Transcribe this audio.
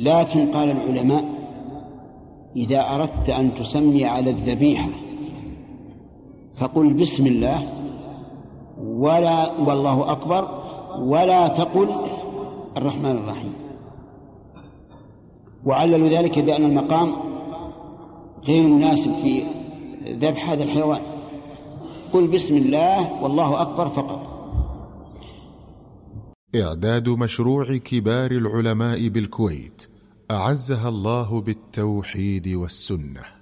لكن قال العلماء إذا أردت أن تسمي على الذبيحة فقل بسم الله والله أكبر، ولا تقل الرحمن الرحيم. وعللوا ذلك بأن المقام غير مناسب في ذبح هذا الحيوان، قل بسم الله والله أكبر فقط. إعداد مشروع كبار العلماء بالكويت أعزها الله بالتوحيد والسنة.